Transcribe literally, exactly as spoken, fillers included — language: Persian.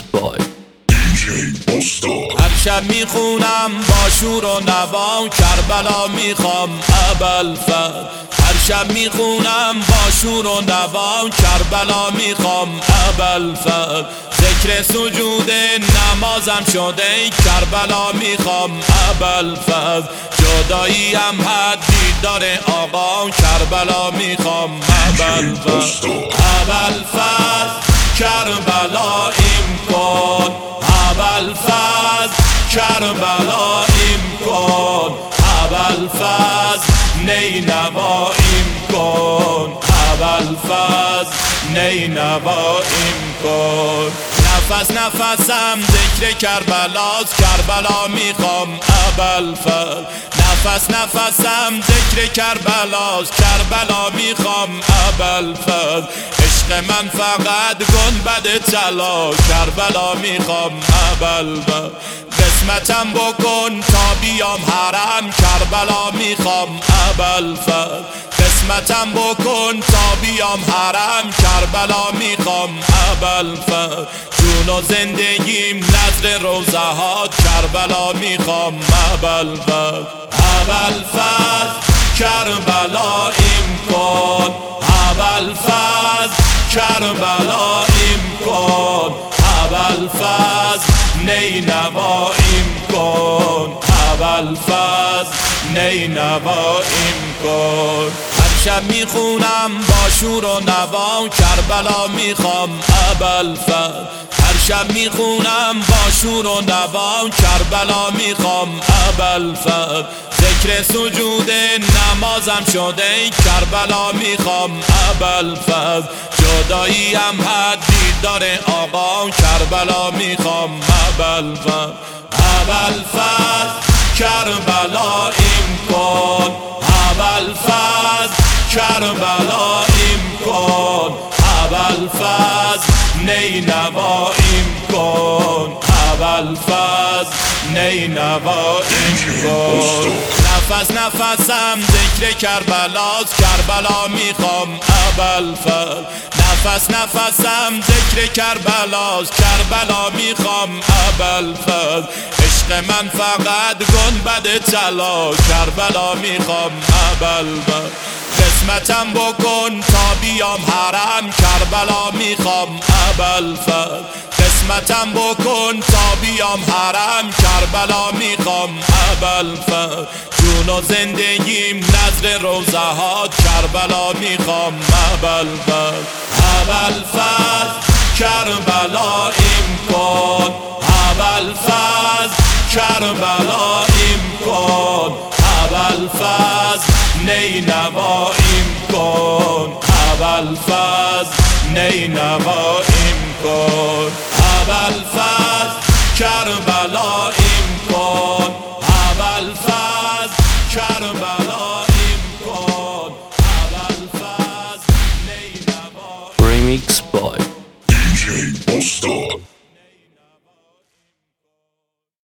بای دی جی مستار. هر شب میخونم با شور و نوا کربلا میخوام ابوالفضل. هر شب میخونم با شور و نوا کربلا میخوام ابوالفضل. ذکر سجود نمازم شده کربلا میخوام ابوالفضل. جدایی هم حدی داره آقا کربلا میخوام ابوالفضل. ابوالفضل کربلاییم کن، ابوالفضل کربلاییم کن، ابوالفضل نینواییم کن، ابوالفضل نینواییم کن. نفس نفسم ذکر کربلاست کربلا میخوام ابوالفضل. نفس نفسم ذکر کربلاست کربلا میخوام ابوالفضل. عشق من فقط گنبد طلا کربلا میخوام ابوالفضل. قسمتم بکن تا بیام حرم کربلا میخوام ابوالفضل. قسمتم بکن تا بیام حرم کربلا میخوام ابوالفضل. جون و زندگیم نذر روضهات کربلا میخوام ابوالفضل. ابوالفضل کربلاییم کن، ابوالفضل کربلاییم کن، ابوالفضل نینواییم کن، ابوالفضل نینواییم کن. هر شب میخونم با شور و نوا کربلا میخوام ابوالفضل. هر شب میخونم با شور و نوا کربلا میخوام ابوالفضل. ذکر سجود نمازم شده کربلا میخوام ابوالفضل. جدایی هم حدی داره آقا کربلا میخوام ابوالفضل. ابوالفضل کربلاییم کن، ابوالفضل کربلاییم کن، ابوالفضل نینواییم کن، ابوالفضل نینواییم کن. نفس نفسم ذکر کربلاست کربلا میخوام ابوالفضل. نفس نفسم ذکر کربلاست کربلا میخوام ابوالفضل. عشق من فقط گنبد طلا کربلا میخوام ابوالفضل. قسمتم بکن تا بیام حرم کربلا میخوام ابوالفضل. قسمتم بکن تا بیام حرم کربلا میخوام ابوالفضل. جون و زندگیم نذر روضهات کربلا میخوام ابوالفضل. ابوالفضل کربلاییم کن، ابوالفضل کربلاییم کن، ابوالفضل نینواییم کن، ابوالفضل نینواییم کن، ابوالفضل کربلا